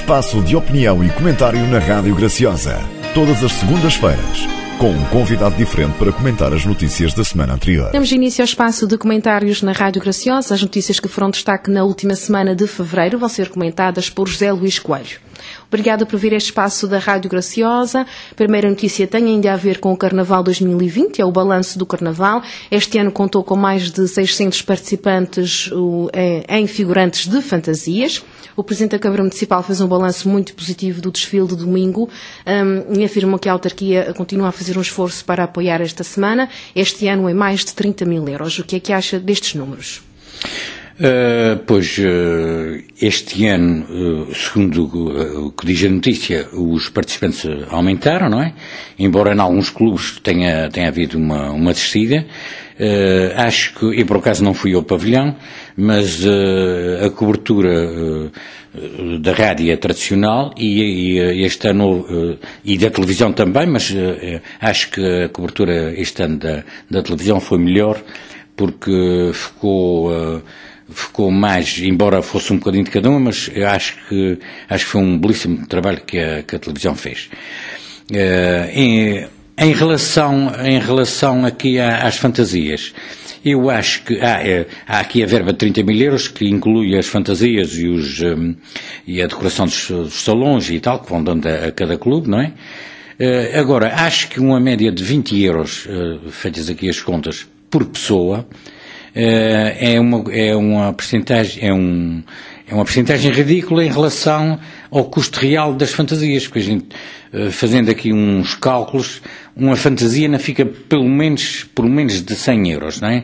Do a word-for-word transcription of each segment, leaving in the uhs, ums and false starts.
espaço de opinião e comentário na Rádio Graciosa. Todas as segundas-feiras, com um convidado diferente para comentar as notícias da semana anterior. Damos início ao espaço de comentários na Rádio Graciosa. As notícias que foram destaque na última semana de fevereiro vão ser comentadas por José Luís Coelho. Obrigada por vir este espaço da Rádio Graciosa. A primeira notícia tem ainda a ver com o Carnaval dois mil e vinte, é o balanço do Carnaval. Este ano contou com mais de seiscentos participantes em figurantes de fantasias. O Presidente da Câmara Municipal fez um balanço muito positivo do desfile de domingo um, e afirmou que a autarquia continua a fazer um esforço para apoiar esta semana, este ano em mais de trinta mil euros. O que é que acha destes números? Uh, pois, uh, este ano, uh, segundo uh, o que diz a notícia, os participantes aumentaram, não é? Embora em alguns clubes tenha, tenha havido uma, uma descida. Uh, acho que, e por acaso não fui ao pavilhão, mas uh, a cobertura uh, da rádio é tradicional e, e este ano, uh, e da televisão também, mas uh, acho que a cobertura este ano da, da televisão foi melhor, porque ficou... Uh, ficou mais, embora fosse um bocadinho de cada uma, mas eu acho que, acho que foi um belíssimo trabalho que a, que a televisão fez. Uh, em, em relação, em relação aqui a, às fantasias, eu acho que há, há aqui a verba de trinta mil euros, que inclui as fantasias e, os, um, e a decoração dos, dos salões e tal, que vão dando a, a cada clube, não é? Uh, agora, acho que uma média de vinte euros, uh, feitas aqui as contas, por pessoa, Uh, é uma, é uma percentagem, é um, é uma percentagem ridícula em relação ao custo real das fantasias, porque a gente, uh, fazendo aqui uns cálculos, uma fantasia não fica pelo menos, por menos de cem euros, não é?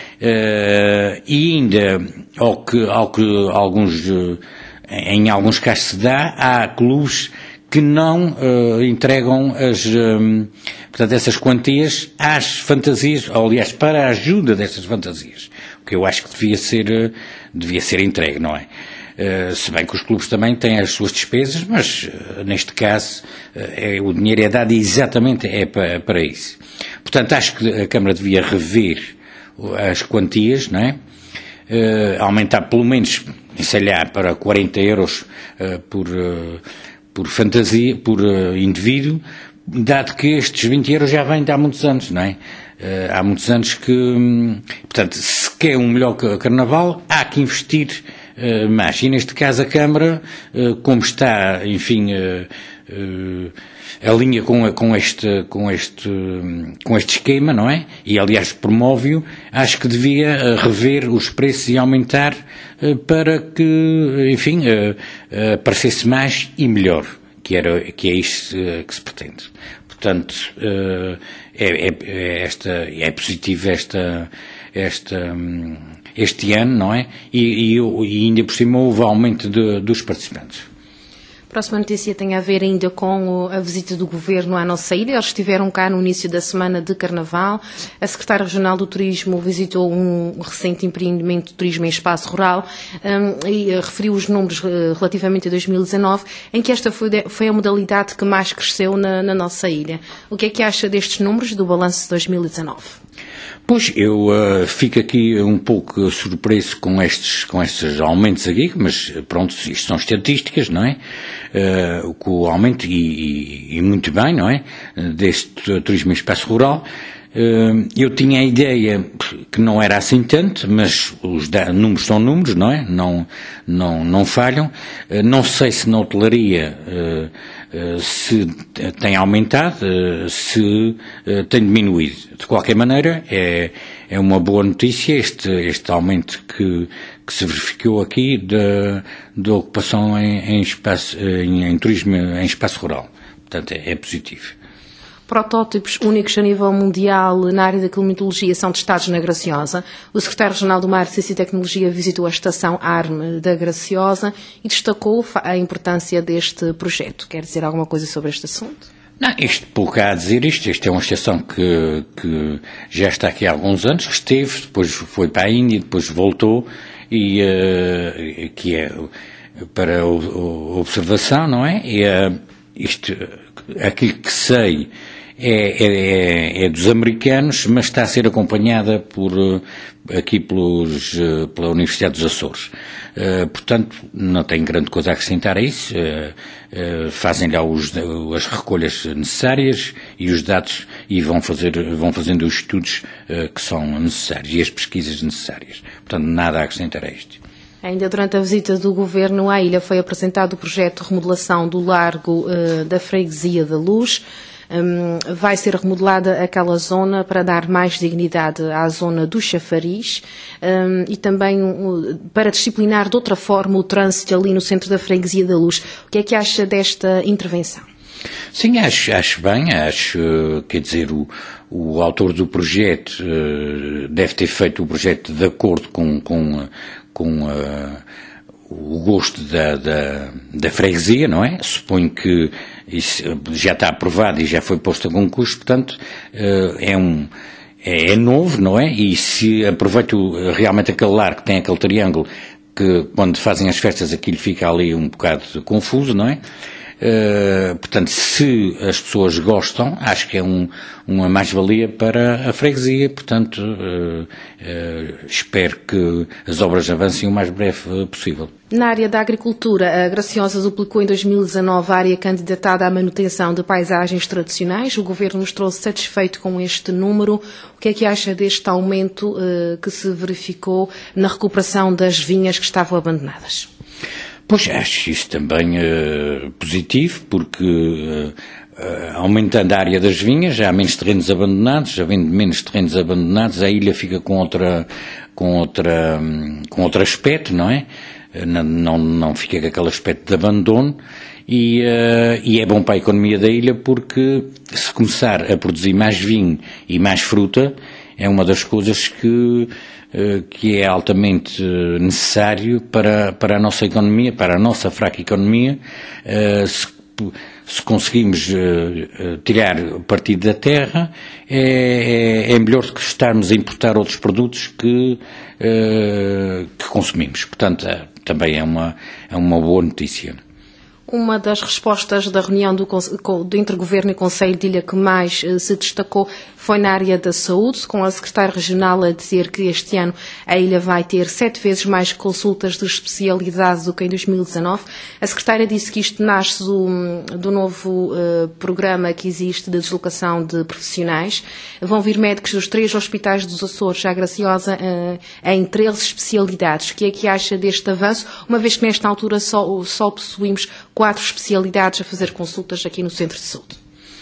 Uh, e ainda, ao que, ao que alguns, uh, em alguns casos se dá, há clubes que não uh, entregam as, um, portanto, essas quantias às fantasias, ou, aliás, para a ajuda dessas fantasias, o que eu acho que devia ser, uh, devia ser entregue, não é? Uh, se bem que os clubes também têm as suas despesas, mas uh, neste caso uh, é, o dinheiro é dado exatamente é para, para isso. Portanto, acho que a Câmara devia rever as quantias, não é? Uh, aumentar pelo menos, sei lá, para quarenta euros uh, por... Uh, por fantasia, por uh, indivíduo, dado que estes vinte euros já vêm de há muitos anos, não é? Uh, há muitos anos que, hum, portanto, se quer um melhor carnaval, há que investir uh, mais. E neste caso a Câmara, uh, como está, enfim, uh, uh, alinha com, com, este, com, este, com este esquema, não é? E aliás promove-o, acho que devia uh, rever os preços e aumentar uh, para que, enfim, uh, uh, parecesse mais e melhor, que, era, que é isto uh, que se pretende. Portanto, uh, é, é, é, esta, é positivo esta, esta, um, este ano, não é? E, e, e ainda por cima houve aumento de, dos participantes. A próxima notícia tem a ver ainda com a visita do Governo à nossa ilha. Eles estiveram cá no início da semana de Carnaval. A Secretária Regional do Turismo visitou um recente empreendimento de turismo em espaço rural um, e uh, referiu os números uh, relativamente a dois mil e dezanove, em que esta foi, de, foi a modalidade que mais cresceu na, na nossa ilha. O que é que acha destes números do balanço de dois mil e dezanove? Pois, eu uh, fico aqui um pouco surpreso com estes, com estes aumentos aqui, mas pronto, isto são estatísticas, não é? Uh, com o aumento, e, e, e muito bem, não é? Deste turismo em espaço rural. Uh, eu tinha a ideia que não era assim tanto, mas os da, números são números, não é? Não, não, não falham. Uh, não sei se na hotelaria uh, Uh, se tem aumentado, uh, se uh, tem diminuído. De qualquer maneira, é, é uma boa notícia este, este aumento que, que se verificou aqui da, da ocupação em, em, espaço, em, em turismo em espaço rural. Portanto, é, é positivo. Protótipos únicos a nível mundial na área da climatologia são testados na Graciosa. O secretário regional do Mar, Ciência e Tecnologia visitou a estação A R M da Graciosa e destacou a importância deste projeto. Quer dizer alguma coisa sobre este assunto? Não, isto pouco há a dizer isto. Isto é uma estação que, que já está aqui há alguns anos, que esteve, depois foi para a Índia, depois voltou, e uh, que é para a observação, não é? E uh, isto, aquilo que sei é, é, é dos americanos, mas está a ser acompanhada por, aqui pelos, pela Universidade dos Açores. Uh, portanto, não tem grande coisa a acrescentar a isso. Uh, uh, fazem lá os, as recolhas necessárias e os dados e vão, fazer, vão fazendo os estudos uh, que são necessários e as pesquisas necessárias. Portanto, nada a acrescentar a isto. Ainda durante a visita do Governo à ilha foi apresentado o projeto de remodelação do Largo uh, da Freguesia da Luz. Um, vai ser remodelada aquela zona para dar mais dignidade à zona do Chafariz um, e também um, para disciplinar de outra forma o trânsito ali no centro da Freguesia da Luz. O que é que acha desta intervenção? Sim, acho, acho bem, acho, quer dizer, o, o autor do projeto uh, deve ter feito o projeto de acordo com, com, com uh, o gosto da, da, da freguesia, não é? Suponho que isso já está aprovado e já foi posto a concurso, portanto, é um, é, é novo, não é? E se aproveito realmente aquele lar que tem aquele triângulo, que quando fazem as festas aquilo fica ali um bocado confuso, não é? Uh, portanto, se as pessoas gostam, acho que é um, uma mais-valia para a freguesia, portanto, uh, uh, espero que as obras avancem o mais breve possível. Na área da agricultura, a Graciosa duplicou em dois mil e dezanove a área candidatada à manutenção de paisagens tradicionais. O Governo mostrou-se satisfeito com este número. O que é que acha deste aumento uh, que se verificou na recuperação das vinhas que estavam abandonadas? Pois, acho isso também uh, positivo, porque uh, uh, aumentando a área das vinhas, já há menos terrenos abandonados, havendo menos terrenos abandonados, a ilha fica com outra, com outra, um, com outro aspecto, não é? Uh, não, não, não fica com aquele aspecto de abandono, e, uh, e é bom para a economia da ilha, porque se começar a produzir mais vinho e mais fruta, é uma das coisas que que é altamente necessário para, para a nossa economia, para a nossa fraca economia. Se, se conseguimos tirar partido da terra, é, é melhor do que estarmos a importar outros produtos que, que consumimos. Portanto, também é uma, é uma boa notícia. Uma das respostas da reunião do, do Intergoverno e Conselho de Ilha que mais uh, se destacou foi na área da saúde, com a secretária regional a dizer que este ano a ilha vai ter sete vezes mais consultas de especialidade do que em dois mil e dezanove. A secretária disse que isto nasce do, do novo uh, programa que existe de deslocação de profissionais. Vão vir médicos dos três hospitais dos Açores, à Graciosa, uh, em treze especialidades. O que é que acha deste avanço, uma vez que nesta altura só, só possuímos quatro especialidades a fazer consultas aqui no Centro de Saúde?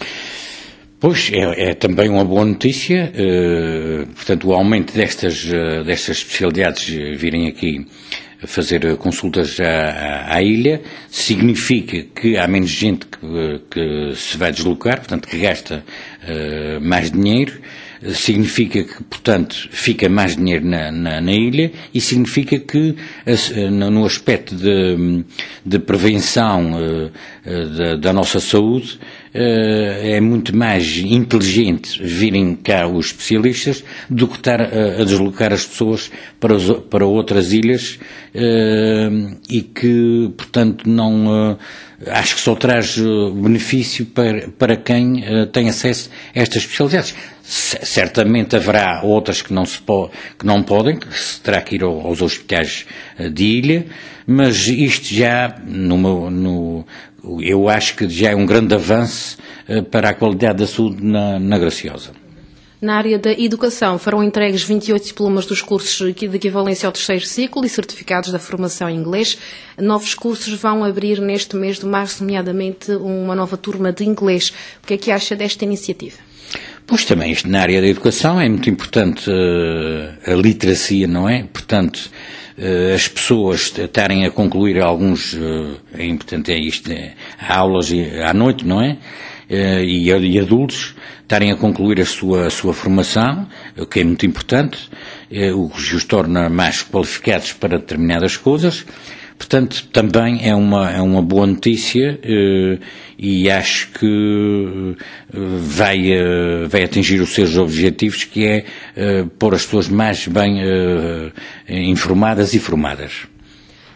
Pois, é, é também uma boa notícia, uh, portanto, o aumento destas, uh, destas especialidades virem aqui fazer consultas à, à, à ilha, significa que há menos gente que, que se vai deslocar, portanto, que gasta uh, mais dinheiro, significa que, portanto, fica mais dinheiro na, na, na ilha e significa que, no aspecto de, de prevenção uh, da, da nossa saúde, uh, é muito mais inteligente virem cá os especialistas do que estar a, a deslocar as pessoas para, os, para outras ilhas uh, e que, portanto, não... Uh, acho que só traz benefício para, para quem uh, tem acesso a estas especialidades. C- certamente haverá outras que não, se po- que não podem, que se terá que ir ao, aos hospitais uh, de ilha, mas isto já, no, meu, no, eu acho que já é um grande avanço uh, para a qualidade da saúde na, na Graciosa. Na área da educação, foram entregues vinte e oito diplomas dos cursos de equivalência ao terceiro ciclo e certificados da formação em inglês. Novos cursos vão abrir neste mês de março, nomeadamente uma nova turma de inglês. O que é que acha desta iniciativa? Pois também, isto na área da educação é muito importante uh, a literacia, não é? Portanto, uh, as pessoas estarem a concluir alguns, uh, é importante é isto, é, aulas à noite, não é? Uh, e, e adultos estarem a concluir a sua, a sua formação, o que é muito importante, uh, o que os torna mais qualificados para determinadas coisas. Portanto, também é uma, é uma boa notícia uh, e acho que uh, vai, uh, vai atingir os seus objetivos, que é uh, pôr as pessoas mais bem uh, informadas e formadas.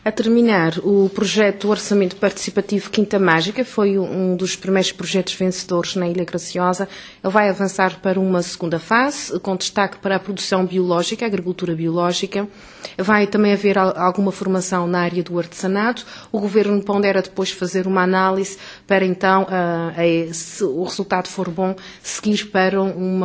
A terminar, o projeto Orçamento Participativo Quinta Mágica foi um dos primeiros projetos vencedores na Ilha Graciosa. Ele vai avançar para uma segunda fase, com destaque para a produção biológica, a agricultura biológica. Vai também haver alguma formação na área do artesanato. O Governo pondera depois fazer uma análise para então, se o resultado for bom, seguir para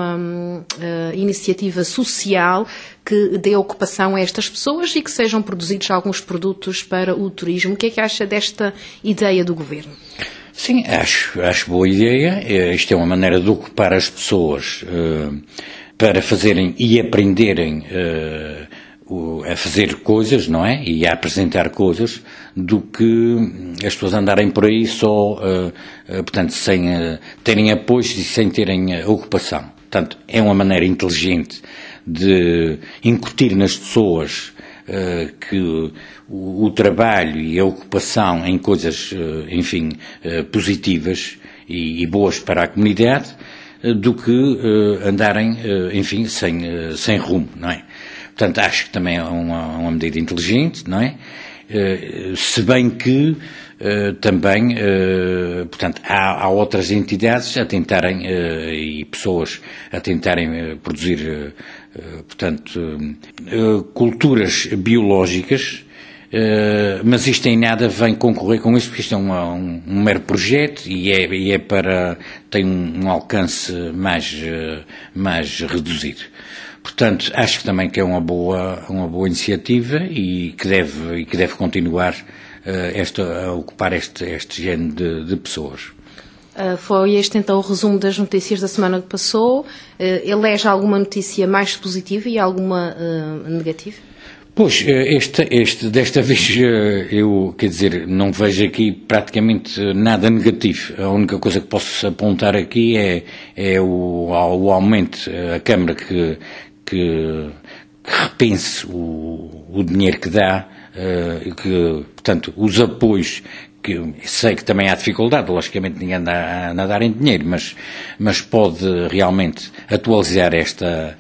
uma iniciativa social que dê ocupação a estas pessoas e que sejam produzidos alguns produtos para o turismo. O que é que acha desta ideia do Governo? Sim, acho, acho boa ideia. Isto é uma maneira de ocupar as pessoas uh, para fazerem e aprenderem uh, o, a fazer coisas, não é? E a apresentar coisas, do que as pessoas andarem por aí só, uh, uh, portanto, sem uh, terem apoios e sem terem uh, ocupação. Portanto, é uma maneira inteligente de incutir nas pessoas uh, que o, o trabalho e a ocupação em coisas, uh, enfim, uh, positivas e, e boas para a comunidade, uh, do que uh, andarem, uh, enfim, sem, uh, sem rumo, não é? Portanto, acho que também é uma, uma medida inteligente, não é? Uh, se bem que Uh, também, uh, portanto, há, há outras entidades a tentarem, uh, e pessoas a tentarem uh, produzir, uh, portanto, uh, culturas biológicas, uh, mas isto em nada vem concorrer com isso, porque isto é uma, um, um mero projeto e é, e é para, tem um, um alcance mais, uh, mais reduzido. Portanto, acho que também que é uma boa, uma boa iniciativa e que deve, e que deve continuar Esta, a ocupar este, este género de, de pessoas. Uh, foi este então o resumo das notícias da semana que passou. Uh, elege alguma notícia mais positiva e alguma uh, negativa? Pois, este, este, desta vez eu, quer dizer, não vejo aqui praticamente nada negativo. A única coisa que posso apontar aqui é, é o, o aumento, a Câmara que, que, que repense o, o dinheiro que dá, Uh, que, portanto, os apoios, que sei que também há dificuldade, logicamente ninguém anda a nadar em dinheiro, mas, mas pode realmente atualizar esta,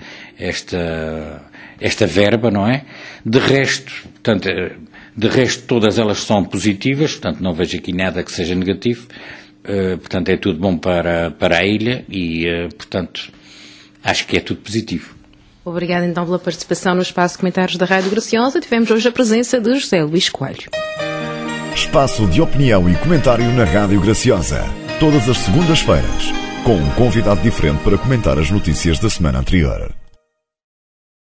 esta, esta verba, não é? De resto, portanto, de resto todas elas são positivas, portanto não vejo aqui nada que seja negativo, uh, portanto é tudo bom para, para a ilha e, uh, portanto, acho que é tudo positivo. Obrigada então pela participação no Espaço de Comentários da Rádio Graciosa. Tivemos hoje a presença de José Luís Coelho. Espaço de opinião e comentário na Rádio Graciosa. Todas as segundas-feiras, com um convidado diferente para comentar as notícias da semana anterior.